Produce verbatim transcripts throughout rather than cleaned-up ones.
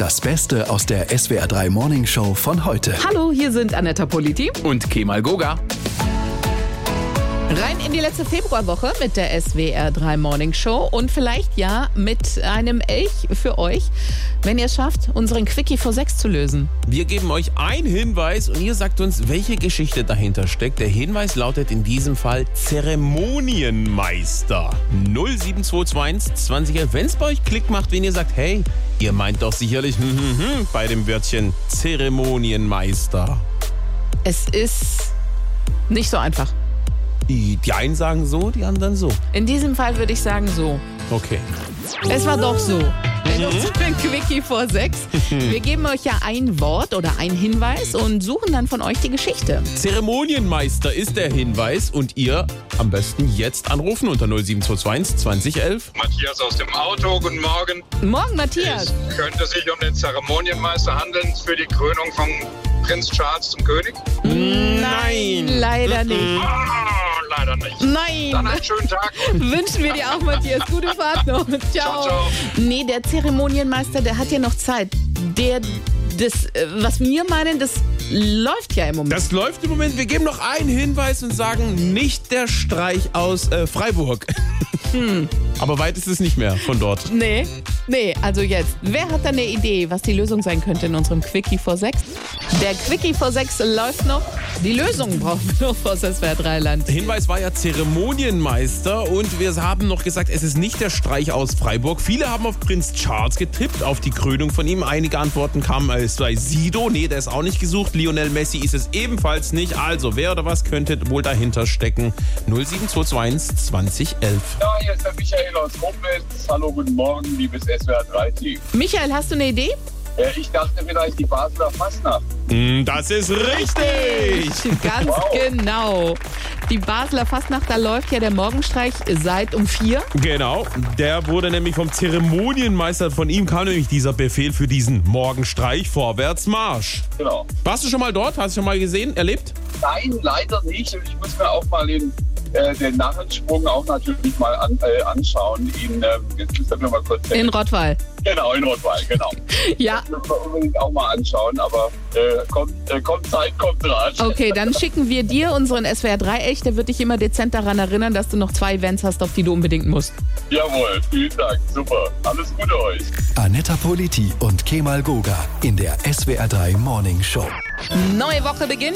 Das Beste aus der S W R drei Morning Show von heute. Hallo, hier sind Annetta Politi und Kemal Goga. Rein in die letzte Februarwoche mit der S W R drei Morning Show und vielleicht ja mit einem Elch für euch, wenn ihr es schafft, unseren Quickie vor sechs zu lösen. Wir geben euch einen Hinweis und ihr sagt uns, welche Geschichte dahinter steckt. Der Hinweis lautet in diesem Fall Zeremonienmeister. null sieben zwei zwei eins zwanzig elf. Wenn es bei euch Klick macht, wenn ihr sagt, hey, ihr meint doch sicherlich hm, hm, hm, bei dem Wörtchen Zeremonienmeister. Es ist nicht so einfach. Die, die einen sagen so, die anderen so. In diesem Fall würde ich sagen so. Okay. Es war doch so. In unserem Quickie vor sechs. Wir geben euch ja ein Wort oder einen Hinweis und suchen dann von euch die Geschichte. Zeremonienmeister ist der Hinweis und ihr am besten jetzt anrufen unter null sieben zwei zwei eins zwanzig elf. Matthias aus dem Auto, guten Morgen. Morgen, Matthias. Es könnte sich um den Zeremonienmeister handeln für die Krönung von Prinz Charles zum König? Nein, leider nicht. Ah, leider nicht. Nein. Dann einen schönen Tag. Wünschen wir dir auch, Matthias. Gute Fahrt noch. Ciao. Ciao, ciao. Nee, der Zeremonienmeister, der hat ja noch Zeit. Der, das, äh, was wir meinen, das läuft ja im Moment. Das läuft im Moment. Wir geben noch einen Hinweis und sagen, nicht der Streich aus äh, Freiburg. Hm. Aber weit ist es nicht mehr von dort. Nee, nee, also jetzt. Wer hat da eine Idee, was die Lösung sein könnte in unserem Quickie vor sechs? Der Quickie vor sechs läuft noch. Die Lösung brauchen wir noch aus S W R drei Land. Hinweis war ja Zeremonienmeister und wir haben noch gesagt, es ist nicht der Streich aus Freiburg. Viele haben auf Prinz Charles getippt, auf die Krönung von ihm. Einige Antworten kamen, es sei Sido. Nee, der ist auch nicht gesucht. Lionel Messi ist es ebenfalls nicht. Also, wer oder was könnte wohl dahinter stecken? null sieben zwei zwei eins zwanzig elf. Ja, hier ist der Michael aus Rumpitz. Hallo, guten Morgen, liebes S W R drei Team. Michael, hast du eine Idee? Äh, ich dachte vielleicht die Basler Fastnacht. Das ist richtig! Ganz Wow. genau. Die Basler Fastnacht, da läuft ja der Morgenstreich seit um vier. Genau, der wurde nämlich vom Zeremonienmeister, von ihm kam nämlich dieser Befehl für diesen Morgenstreich, vorwärts Marsch. Genau. Warst du schon mal dort? Hast du schon mal gesehen, erlebt? Nein, leider nicht. Und ich muss mir auch mal den, äh, den Narrensprung auch natürlich mal an, äh, anschauen. In, äh, jetzt müsst ihr mir mal kurz In Rottweil. Genau, in Rottweil, genau. Ja. Das müssen wir unbedingt auch mal anschauen. Aber äh, kommt, äh, kommt Zeit, kommt Rat. Okay, dann schicken wir dir unseren S W R drei Elch. Der wird dich immer dezent daran erinnern, dass du noch zwei Events hast, auf die du unbedingt musst. Jawohl, vielen Dank. Super. Alles Gute euch. Annetta Politi und Kemal Goga in der S W R drei Morning Show. Neue Woche beginnt.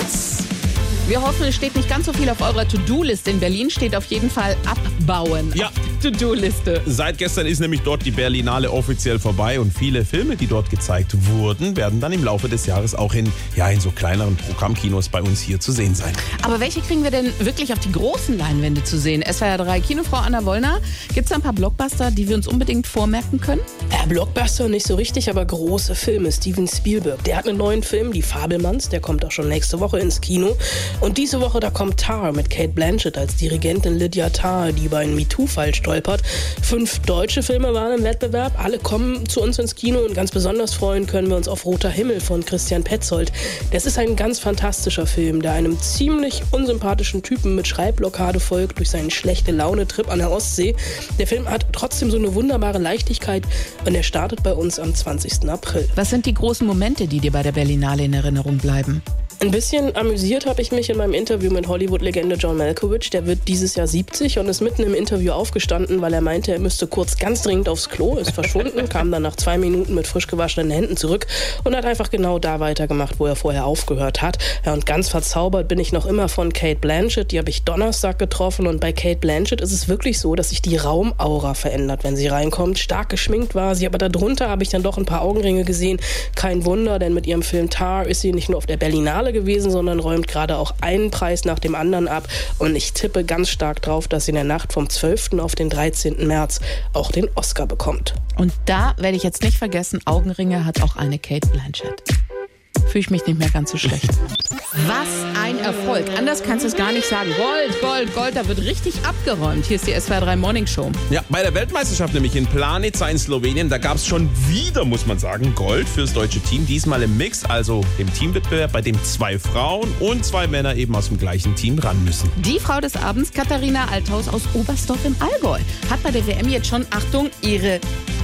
Wir hoffen, es steht nicht ganz so viel auf eurer To-Do-Liste. In Berlin steht auf jeden Fall Abbauen Ja. auf der To-Do-Liste. Seit gestern ist nämlich dort die Berlinale offiziell vorbei und viele Filme, die dort gezeigt wurden, werden dann im Laufe des Jahres auch in, ja, in so kleineren Programmkinos bei uns hier zu sehen sein. Aber welche kriegen wir denn wirklich auf die großen Leinwände zu sehen? S W R drei Kinofrau Anna Wollner. Gibt es da ein paar Blockbuster, die wir uns unbedingt vormerken können? Äh, Blockbuster nicht so richtig, aber große Filme. Steven Spielberg, der hat einen neuen Film, Die Fabelmanns, der kommt auch schon nächste Woche ins Kino. Und diese Woche, da kommt Tar mit Cate Blanchett als Dirigentin Lydia Tarr, die über einen MeToo-Fall stolpert. Fünf deutsche Filme waren im Wettbewerb, alle kommen zu uns ins Kino und ganz besonders freuen können wir uns auf Roter Himmel von Christian Petzold. Das ist ein ganz fantastischer Film, der einem ziemlich unsympathischen Typen mit Schreibblockade folgt durch seinen Schlechte-Laune-Trip an der Ostsee. Der Film hat trotzdem so eine wunderbare Leichtigkeit und er startet bei uns am zwanzigsten April. Was sind die großen Momente, die dir bei der Berlinale in Erinnerung bleiben? Ein bisschen amüsiert habe ich mich in meinem Interview mit Hollywood-Legende John Malkovich. Der wird dieses Jahr siebzig und ist mitten im Interview aufgestanden, weil er meinte, er müsste kurz ganz dringend aufs Klo, ist verschwunden, kam dann nach zwei Minuten mit frisch gewaschenen Händen zurück und hat einfach genau da weitergemacht, wo er vorher aufgehört hat. Ja, und ganz verzaubert bin ich noch immer von Cate Blanchett. Die habe ich Donnerstag getroffen und bei Cate Blanchett ist es wirklich so, dass sich die Raumaura verändert, wenn sie reinkommt. Stark geschminkt war sie, aber darunter habe ich dann doch ein paar Augenringe gesehen. Kein Wunder, denn mit ihrem Film Tar ist sie nicht nur auf der Berlinale gewesen, sondern räumt gerade auch einen Preis nach dem anderen ab. Und ich tippe ganz stark drauf, dass sie in der Nacht vom zwölften auf den dreizehnten März auch den Oscar bekommt. Und da werde ich jetzt nicht vergessen, Augenringe hat auch eine Cate Blanchett. Fühle ich mich nicht mehr ganz so schlecht. Was ein Erfolg. Anders kannst du es gar nicht sagen. Gold, Gold, Gold, da wird richtig abgeräumt. Hier ist die S W R drei Morning Show. Ja, bei der Weltmeisterschaft nämlich in Planica in Slowenien, da gab es schon wieder, muss man sagen, Gold fürs deutsche Team. Diesmal im Mix, also dem Teamwettbewerb, bei dem zwei Frauen und zwei Männer eben aus dem gleichen Team ran müssen. Die Frau des Abends, Katharina Althaus aus Oberstdorf im Allgäu, hat bei der W M jetzt schon, Achtung, ihre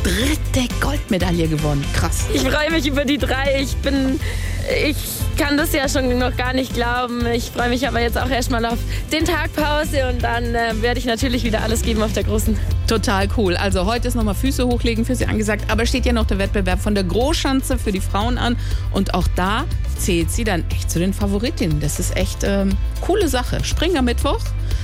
dritte Goldmedaille gewonnen. Krass. Ich freue mich über die drei. Ich bin, ich kann das ja schon noch gar nicht glauben. Ich freue mich aber jetzt auch erstmal auf den Tag Pause und dann äh, werde ich natürlich wieder alles geben auf der Großen. Total cool. Also heute ist nochmal Füße hochlegen für Sie angesagt, aber steht ja noch der Wettbewerb von der Großschanze für die Frauen an und auch da zählt sie dann echt zu den Favoritinnen. Das ist echt ähm, coole Sache. Springermittwoch.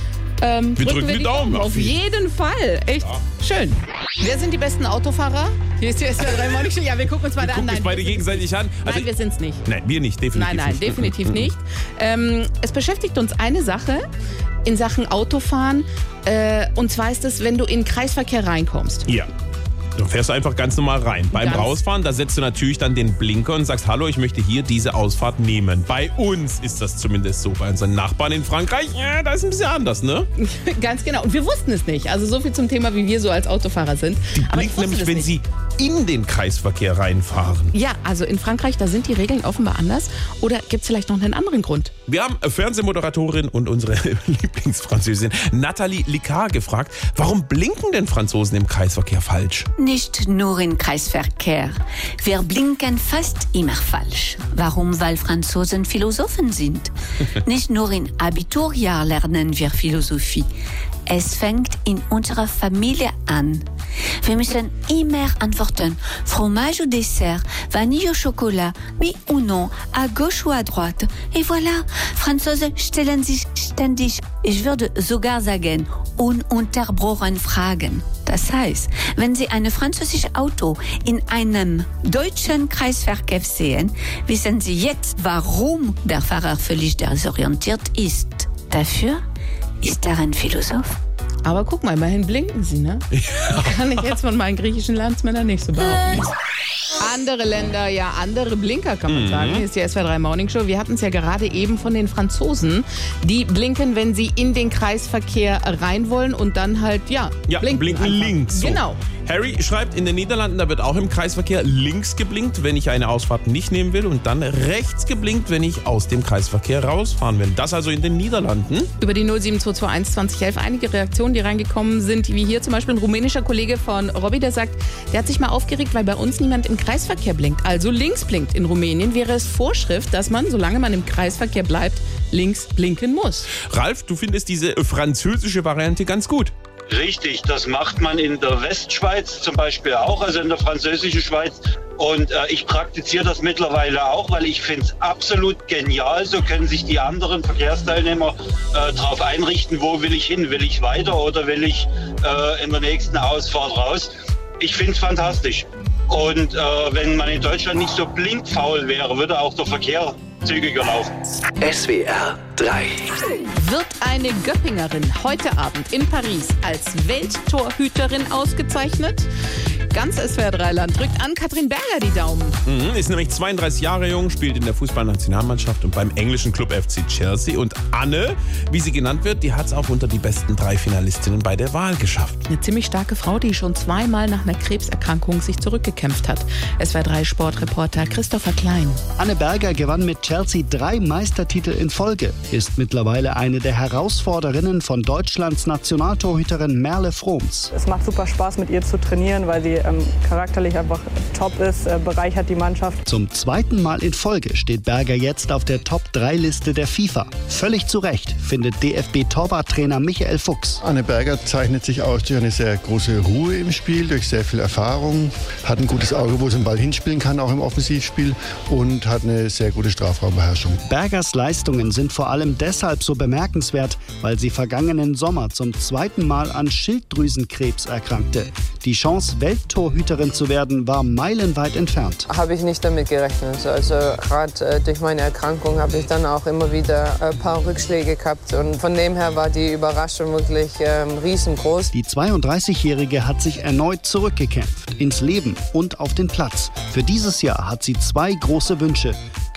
Ähm, wir drücken, drücken wir die Daumen. Daumen. Auf jeden Fall. Echt ja. Schön. Wer sind die besten Autofahrer? Hier ist die S W R drei Morning Show. Ja, wir gucken uns beide wir an. Gucken uns beide gegenseitig an. Also, nein, wir sind es nicht. Nein, wir nicht. Definitiv Nein, nein, nicht. definitiv nicht. Ähm, es beschäftigt uns eine Sache in Sachen Autofahren. Äh, und zwar ist es, wenn du in den Kreisverkehr reinkommst. Ja. Du fährst einfach ganz normal rein. Beim ganz Rausfahren, da setzt du natürlich dann den Blinker und sagst, hallo, ich möchte hier diese Ausfahrt nehmen. Bei uns ist das zumindest so. Bei unseren Nachbarn in Frankreich, ja, da ist ein bisschen anders, ne? Ganz genau. Und wir wussten es nicht. Also so viel zum Thema, wie wir so als Autofahrer sind. Die blinken nämlich, wenn nicht. sie in den Kreisverkehr reinfahren. Ja, also in Frankreich, da sind die Regeln offenbar anders. Oder gibt es vielleicht noch einen anderen Grund? Wir haben Fernsehmoderatorin und unsere Lieblingsfranzösin Nathalie Licard gefragt, warum blinken denn Franzosen im Kreisverkehr falsch? Nicht nur im Kreisverkehr. Wir blinken fast immer falsch. Warum? Weil Franzosen Philosophen sind. Nicht nur im Abiturjahr lernen wir Philosophie. Es fängt in unserer Familie an. Wir müssen immer antworten. Fromage ou dessert, vanille au chocolat, oui ou non, à gauche ou à droite. Et voilà, Franzosen stellen sich ständig, ich würde sogar sagen, ununterbrochen Fragen. Das heißt, wenn Sie ein französisches Auto in einem deutschen Kreisverkehr sehen, wissen Sie jetzt, warum der Fahrer völlig desorientiert ist. Dafür ist er ein Philosoph. Aber guck mal, immerhin blinken sie, ne? Ja. Kann ich jetzt von meinen griechischen Landsmännern nicht so behaupten. Andere Länder, ja, andere Blinker, kann man mhm. sagen. Hier ist die S W R drei Morning Show. Wir hatten es ja gerade eben von den Franzosen, die blinken, wenn sie in den Kreisverkehr rein wollen und dann halt, ja, ja blinken. blinken links. So. Genau. Harry schreibt, in den Niederlanden, da wird auch im Kreisverkehr links geblinkt, wenn ich eine Ausfahrt nicht nehmen will und dann rechts geblinkt, wenn ich aus dem Kreisverkehr rausfahren will. Das also in den Niederlanden. Über die null sieben zwei zwei eins zwanzig elf einige Reaktionen, die reingekommen sind, wie hier zum Beispiel ein rumänischer Kollege von Robby, der sagt, der hat sich mal aufgeregt, weil bei uns niemand im Kreisverkehr blinkt, also links blinkt. In Rumänien wäre es Vorschrift, dass man, solange man im Kreisverkehr bleibt, links blinken muss. Ralf, du findest diese französische Variante ganz gut. Richtig, das macht man in der Westschweiz zum Beispiel auch, also in der französischen Schweiz. Und äh, ich praktiziere das mittlerweile auch, weil ich finde es absolut genial. So können sich die anderen Verkehrsteilnehmer äh, darauf einrichten, wo will ich hin? Will ich weiter oder will ich äh, in der nächsten Ausfahrt raus? Ich finde es fantastisch. Und äh, wenn man in Deutschland nicht so blinkfaul wäre, würde auch der Verkehr zügiger laufen. S W R drei. Wird eine Göppingerin heute Abend in Paris als Welttorhüterin ausgezeichnet? Ganz S W R drei Land drückt an Katrin Berger die Daumen. Mhm, ist nämlich zweiunddreißig Jahre jung, spielt in der Fußballnationalmannschaft und beim englischen Club F C Chelsea. Und Anne, wie sie genannt wird, die hat es auch unter die besten drei Finalistinnen bei der Wahl geschafft. Eine ziemlich starke Frau, die schon zweimal nach einer Krebserkrankung sich zurückgekämpft hat. S W R drei Sportreporter Christopher Klein. Anne Berger gewann mit Chelsea drei Meistertitel in Folge, ist mittlerweile eine der Herausforderinnen von Deutschlands Nationaltorhüterin Merle Froms. Es macht super Spaß, mit ihr zu trainieren, weil sie ähm, charakterlich einfach top ist, äh, bereichert die Mannschaft. Zum zweiten Mal in Folge steht Berger jetzt auf der Top drei Liste der FIFA. Völlig zu Recht, findet D F B-Torwarttrainer Michael Fuchs. Anne Berger zeichnet sich aus durch eine sehr große Ruhe im Spiel, durch sehr viel Erfahrung, hat ein gutes Auge, wo sie den Ball hinspielen kann, auch im Offensivspiel, und hat eine sehr gute Strafraumbeherrschung. Bergers Leistungen sind vor allem deshalb so bemerkenswert, weil sie vergangenen Sommer zum zweiten Mal an Schilddrüsenkrebs erkrankte. Die Chance, Welttorhüterin zu werden, war meilenweit entfernt. Habe ich nicht damit gerechnet. Also gerade äh, durch meine Erkrankung habe ich dann auch immer wieder ein paar Rückschläge gehabt. Und von dem her war die Überraschung wirklich ähm, riesengroß. Die zweiunddreißigjährige hat sich erneut zurückgekämpft, ins Leben und auf den Platz. Für dieses Jahr hat sie zwei große Wünsche.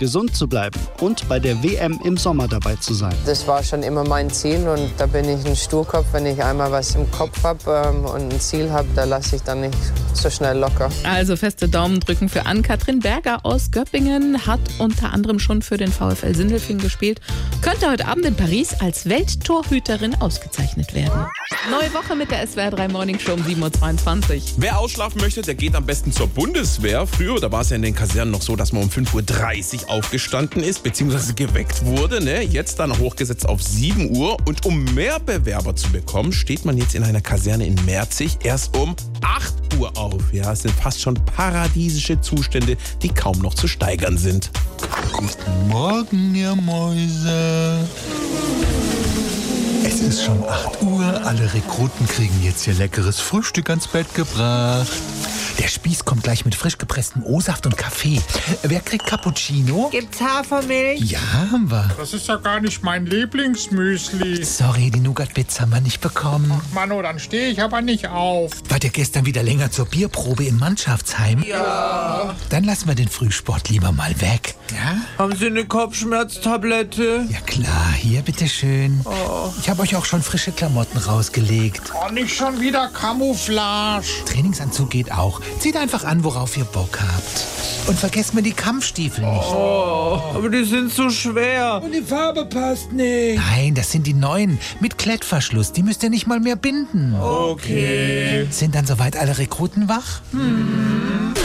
gesund zu bleiben und bei der W M im Sommer dabei zu sein. Das war schon immer mein Ziel und da bin ich ein Sturkopf. Wenn ich einmal was im Kopf habe ähm, und ein Ziel habe, da lasse ich dann nicht so schnell locker. Also feste Daumen drücken für Ann-Kathrin Berger aus Göppingen, hat unter anderem schon für den VfL Sindelfingen gespielt, könnte heute Abend in Paris als Welttorhüterin ausgezeichnet werden. Neue Woche mit der S W R drei Morning Show um sieben Uhr zweiundzwanzig. Wer ausschlafen möchte, der geht am besten zur Bundeswehr. Früher, da war es ja in den Kasernen noch so, dass man um fünf Uhr dreißig aufgestanden ist, beziehungsweise geweckt wurde. Ne? Jetzt dann hochgesetzt auf sieben Uhr. Und um mehr Bewerber zu bekommen, steht man jetzt in einer Kaserne in Merzig erst um acht Uhr auf. Ja, es sind fast schon paradiesische Zustände, die kaum noch zu steigern sind. Guten Morgen, ihr Mäuse. Es ist schon acht Uhr, alle Rekruten kriegen jetzt ihr leckeres Frühstück ans Bett gebracht. Der Spieß kommt gleich mit frisch gepresstem O-Saft und Kaffee. Wer kriegt Cappuccino? Gibt's Hafermilch? Ja, haben wir. Das ist ja gar nicht mein Lieblingsmüsli. Sorry, die Nougat-Bits haben wir nicht bekommen. Ach Mano, dann stehe ich aber nicht auf. Wart ihr gestern wieder länger zur Bierprobe im Mannschaftsheim? Ja. Dann lassen wir den Frühsport lieber mal weg. Ja? Haben Sie eine Kopfschmerztablette? Ja klar, hier, bitteschön. Oh. Ich habe euch auch schon frische Klamotten rausgelegt. Oh, nicht schon wieder Camouflage. Trainingsanzug geht auch. Zieht einfach an, worauf ihr Bock habt. Und vergesst mir die Kampfstiefel nicht. Oh, aber die sind so schwer. Und die Farbe passt nicht. Nein, das sind die neuen. Mit Klettverschluss. Die müsst ihr nicht mal mehr binden. Okay. Sind dann soweit alle Rekruten wach? Hm.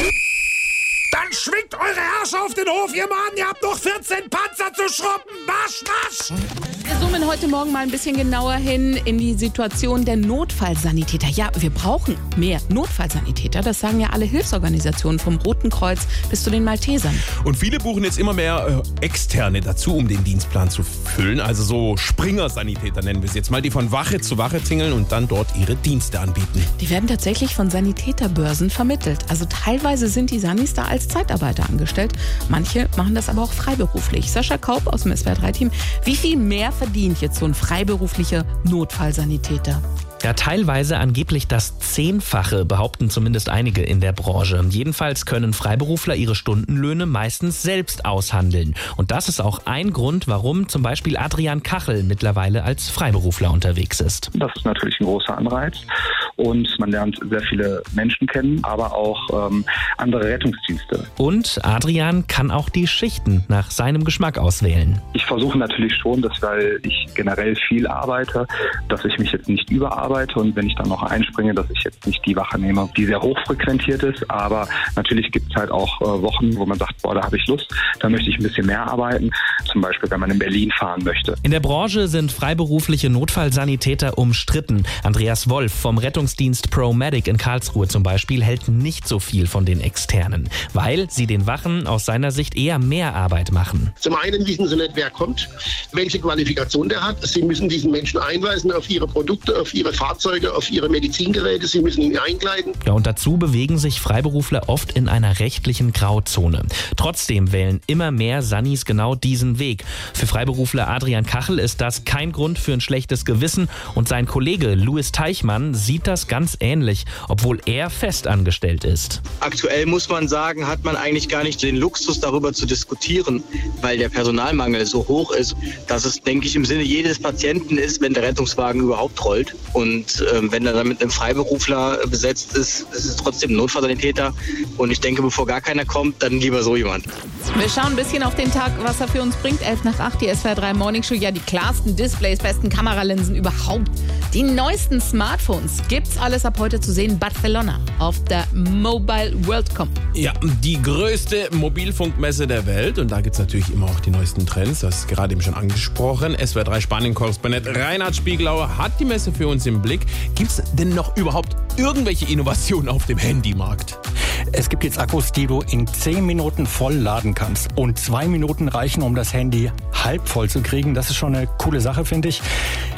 Dann schwingt eure Herrscher auf den Hof, ihr Mann. Ihr habt noch vierzehn Panzer zu schrubben. Marsch, marsch! Wir zoomen heute Morgen mal ein bisschen genauer hin in die Situation der Notfallsanitäter. Ja, wir brauchen mehr Notfallsanitäter. Das sagen ja alle Hilfsorganisationen, vom Roten Kreuz bis zu den Maltesern. Und viele buchen jetzt immer mehr äh, Externe dazu, um den Dienstplan zu füllen. Also so Springer-Sanitäter nennen wir es jetzt mal, die von Wache zu Wache tingeln und dann dort ihre Dienste anbieten. Die werden tatsächlich von Sanitäterbörsen vermittelt. Also teilweise sind die Sanis da als Zeitarbeiter angestellt. Manche machen das aber auch freiberuflich. Sascha Kaup aus dem S W R drei Team. Wie viel mehr verdient jetzt so ein freiberuflicher Notfallsanitäter? Ja, teilweise angeblich das Zehnfache, behaupten zumindest einige in der Branche. Jedenfalls können Freiberufler ihre Stundenlöhne meistens selbst aushandeln. Und das ist auch ein Grund, warum zum Beispiel Adrian Kachel mittlerweile als Freiberufler unterwegs ist. Das ist natürlich ein großer Anreiz und man lernt sehr viele Menschen kennen, aber auch ähm, andere Rettungsdienste. Und Adrian kann auch die Schichten nach seinem Geschmack auswählen. Ich versuche natürlich schon, dass, weil ich generell viel arbeite, dass ich mich jetzt nicht überarbeite. Und wenn ich dann noch einspringe, dass ich jetzt nicht die Wache nehme, die sehr hochfrequentiert ist. Aber natürlich gibt es halt auch äh, Wochen, wo man sagt, boah, da habe ich Lust, da möchte ich ein bisschen mehr arbeiten. Zum Beispiel, wenn man in Berlin fahren möchte. In der Branche sind freiberufliche Notfallsanitäter umstritten. Andreas Wolf vom Rettungsdienst ProMedic in Karlsruhe zum Beispiel hält nicht so viel von den Externen, weil sie den Wachen aus seiner Sicht eher mehr Arbeit machen. Zum einen wissen sie nicht, wer kommt, welche Qualifikation der hat. Sie müssen diesen Menschen einweisen auf ihre Produkte, auf ihre Fahrzeuge, auf ihre Medizingeräte. Sie müssen ihn einkleiden. Ja, und dazu bewegen sich Freiberufler oft in einer rechtlichen Grauzone. Trotzdem wählen immer mehr Sanis genau diesen Weg. Für Freiberufler Adrian Kachel ist das kein Grund für ein schlechtes Gewissen. Und sein Kollege Louis Teichmann sieht das ganz ähnlich, obwohl er fest angestellt ist. Aktuell muss man sagen, hat man eigentlich gar nicht den Luxus, darüber zu diskutieren, weil der Personalmangel so hoch ist, dass es, denke ich, im Sinne jedes Patienten ist, wenn der Rettungswagen überhaupt rollt. Und ähm, wenn er dann mit einem Freiberufler besetzt ist, ist es trotzdem ein Notfallsanitäter. Und ich denke, bevor gar keiner kommt, dann lieber so jemand. Wir schauen ein bisschen auf den Tag, was er für uns bringt. elf nach acht, die S W R drei Morning Show. Ja, die klarsten Displays, besten Kameralinsen überhaupt. Die neuesten Smartphones. Gibt's alles ab heute zu sehen. Barcelona auf der Mobile World Cup. Ja, die größte Mobilfunkmesse der Welt. Und da gibt's natürlich immer auch die neuesten Trends. Das ist gerade eben schon angesprochen. S W R drei Spanien-Korrespondent Reinhard Spieglauer hat die Messe für uns im Blick. Gibt's denn noch überhaupt irgendwelche Innovationen auf dem Handymarkt? Es gibt jetzt Akkus, die du in zehn Minuten voll laden kannst. Und zwei Minuten reichen, um das Handy halb voll zu kriegen. Das ist schon eine coole Sache, finde ich.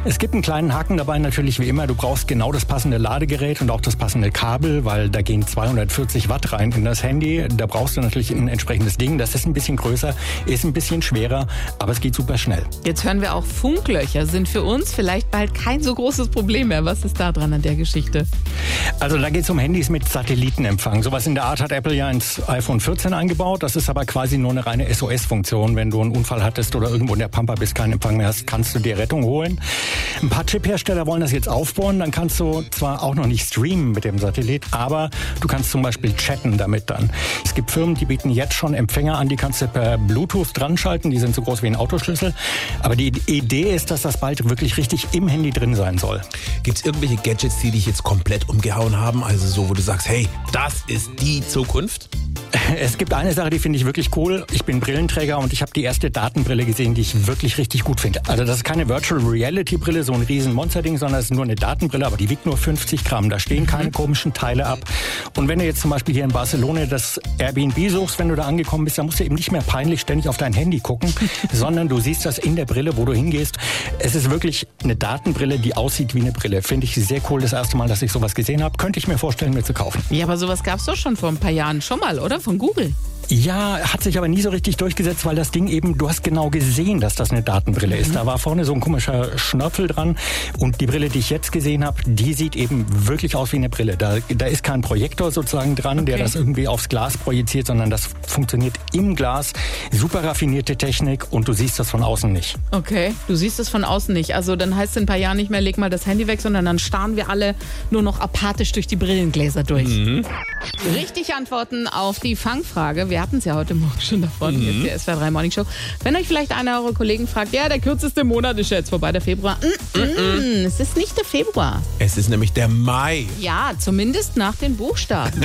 Es gibt einen kleinen Haken dabei natürlich wie immer. Du brauchst genau das passende Ladegerät und auch das passende Kabel, weil da gehen zweihundertvierzig Watt rein in das Handy. Da brauchst du natürlich ein entsprechendes Ding. Das ist ein bisschen größer, ist ein bisschen schwerer, aber es geht super schnell. Jetzt hören wir auch, Funklöcher sind für uns vielleicht bald kein so großes Problem mehr. Was ist da dran an der Geschichte? Also da geht es um Handys mit Satellitenempfang. Sowas in der Art hat Apple ja ins iPhone vierzehn eingebaut. Das ist aber quasi nur eine reine S O S-Funktion. Wenn du einen Unfall hattest oder irgendwo in der Pampa bist, keinen Empfang mehr hast, kannst du dir Rettung holen. Ein paar Chip-Hersteller wollen das jetzt aufbauen. Dann kannst du zwar auch noch nicht streamen mit dem Satellit, aber du kannst zum Beispiel chatten damit dann. Es gibt Firmen, die bieten jetzt schon Empfänger an, die kannst du per Bluetooth dran schalten. Die sind so groß wie ein Autoschlüssel. Aber die Idee ist, dass das bald wirklich richtig im Handy drin sein soll. Gibt es irgendwelche Gadgets, die dich jetzt komplett umgehauen haben? Also so, wo du sagst, hey, das ist die Zukunft? Es gibt eine Sache, die finde ich wirklich cool. Ich bin Brillenträger und ich habe die erste Datenbrille gesehen, die ich wirklich richtig gut finde. Also das ist keine Virtual Reality Brille, so ein riesen Monsterding, sondern es ist nur eine Datenbrille, aber die wiegt nur fünfzig Gramm. Da stehen keine komischen Teile ab. Und wenn du jetzt zum Beispiel hier in Barcelona das Airbnb suchst, wenn du da angekommen bist, dann musst du eben nicht mehr peinlich ständig auf dein Handy gucken, sondern du siehst das in der Brille, wo du hingehst. Es ist wirklich eine Datenbrille, die aussieht wie eine Brille. Finde ich sehr cool. Das erste Mal, dass ich sowas gesehen habe, könnte ich mir vorstellen, mir zu kaufen. Ja, aber sowas gab es doch schon vor ein paar Jahren schon mal, oder? Von Google. Ja, hat sich aber nie so richtig durchgesetzt, weil das Ding eben, du hast genau gesehen, dass das eine Datenbrille ist. Da war vorne so ein komischer Schnörpel dran und die Brille, die ich jetzt gesehen habe, die sieht eben wirklich aus wie eine Brille. Da, da ist kein Projektor sozusagen dran, okay, der das irgendwie aufs Glas projiziert, sondern das funktioniert im Glas. Super raffinierte Technik und du siehst das von außen nicht. Okay, du siehst es von außen nicht. Also dann heißt es in ein paar Jahren nicht mehr, leg mal das Handy weg, sondern dann starren wir alle nur noch apathisch durch die Brillengläser durch. Mhm. Richtig antworten auf die Fangfrage. Wir hatten es ja heute Morgen schon davon, mhm. jetzt die S W R drei Morning Show. Wenn euch vielleicht einer eurer Kollegen fragt, ja, der kürzeste Monat ist jetzt vorbei, der Februar. Mm, mm, mm. Es ist nicht der Februar. Es ist nämlich der Mai. Ja, zumindest nach den Buchstaben.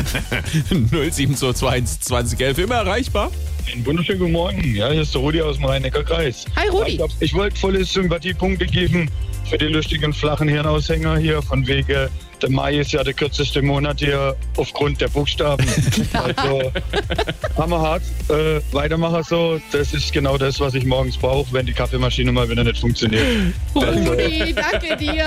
null sieben zwei zwei eins zwanzig elf, immer erreichbar. Einen wunderschönen guten Morgen. Ja, hier ist der Rudi aus dem Rhein-Neckar-Kreis. Hi Rudi. Ich, ich wollte volle Sympathiepunkte geben für den lustigen flachen Hirnaushänger hier, von wegen, der Mai ist ja der kürzeste Monat hier aufgrund der Buchstaben. Also hammerhart, äh, weitermachen so. Das ist genau das, was ich morgens brauche, wenn die Kaffeemaschine mal wieder nicht funktioniert. Rudi, danke dir.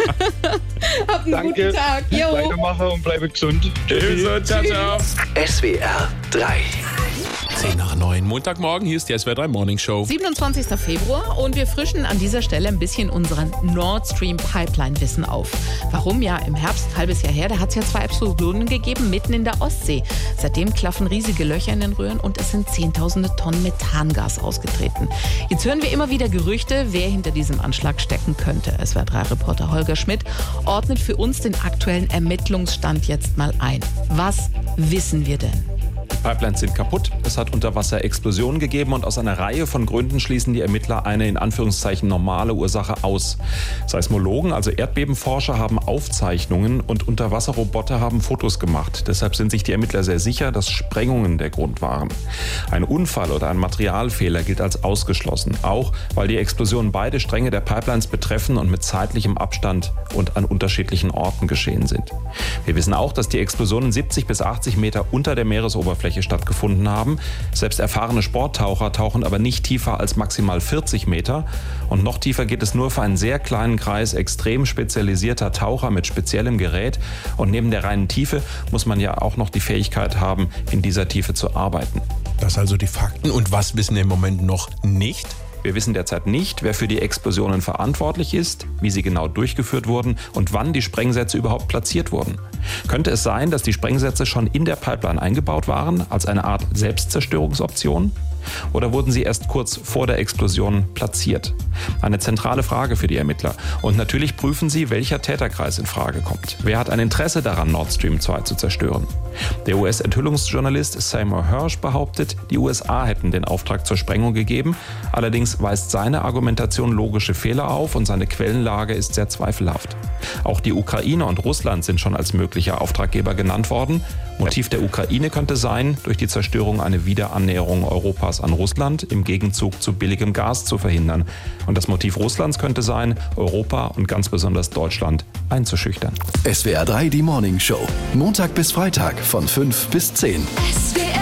Hab einen danke, guten Tag. Jo. Weitermachen und bleibe gesund. Tschüss. Ciao, ciao. S W R drei. zehn nach neun, Montagmorgen, hier ist die S W R drei Morning Show. siebenundzwanzigster Februar und wir frischen an dieser Stelle ein bisschen unseren Nord Stream Pipeline Wissen auf. Warum? Ja, im Herbst, halbes Jahr her, da hat es ja zwei Explosionen gegeben, mitten in der Ostsee. Seitdem klaffen riesige Löcher in den Röhren und es sind zehntausende Tonnen Methangas ausgetreten. Jetzt hören wir immer wieder Gerüchte, wer hinter diesem Anschlag stecken könnte. S W R drei Reporter Holger Schmidt ordnet für uns den aktuellen Ermittlungsstand jetzt mal ein. Was wissen wir denn? Die Pipelines sind kaputt, es hat unter Wasser Explosionen gegeben und aus einer Reihe von Gründen schließen die Ermittler eine in Anführungszeichen normale Ursache aus. Seismologen, also Erdbebenforscher, haben Aufzeichnungen und Unterwasserroboter haben Fotos gemacht. Deshalb sind sich die Ermittler sehr sicher, dass Sprengungen der Grund waren. Ein Unfall oder ein Materialfehler gilt als ausgeschlossen, auch weil die Explosionen beide Stränge der Pipelines betreffen und mit zeitlichem Abstand und an unterschiedlichen Orten geschehen sind. Wir wissen auch, dass die Explosionen siebzig bis achtzig Meter unter der Meeresoberfläche stattgefunden haben. Selbst erfahrene Sporttaucher tauchen aber nicht tiefer als maximal vierzig Meter. Und noch tiefer geht es nur für einen sehr kleinen Kreis extrem spezialisierter Taucher mit speziellem Gerät. Und neben der reinen Tiefe muss man ja auch noch die Fähigkeit haben, in dieser Tiefe zu arbeiten. Das also die Fakten. Und was wissen wir im Moment noch nicht? Wir wissen derzeit nicht, wer für die Explosionen verantwortlich ist, wie sie genau durchgeführt wurden und wann die Sprengsätze überhaupt platziert wurden. Könnte es sein, dass die Sprengsätze schon in der Pipeline eingebaut waren, als eine Art Selbstzerstörungsoption? Oder wurden sie erst kurz vor der Explosion platziert? Eine zentrale Frage für die Ermittler. Und natürlich prüfen sie, welcher Täterkreis in Frage kommt. Wer hat ein Interesse daran, Nord Stream zwei zu zerstören? Der U S-Enthüllungsjournalist Seymour Hersh behauptet, die U S A hätten den Auftrag zur Sprengung gegeben. Allerdings weist seine Argumentation logische Fehler auf und seine Quellenlage ist sehr zweifelhaft. Auch die Ukraine und Russland sind schon als möglicher Auftraggeber genannt worden. Motiv der Ukraine könnte sein, durch die Zerstörung eine Wiederannäherung Europas an Russland im Gegenzug zu billigem Gas zu verhindern. Und das Motiv Russlands könnte sein, Europa und ganz besonders Deutschland einzuschüchtern. S W R drei, die Morning Show. Montag bis Freitag von fünf bis zehn. S W R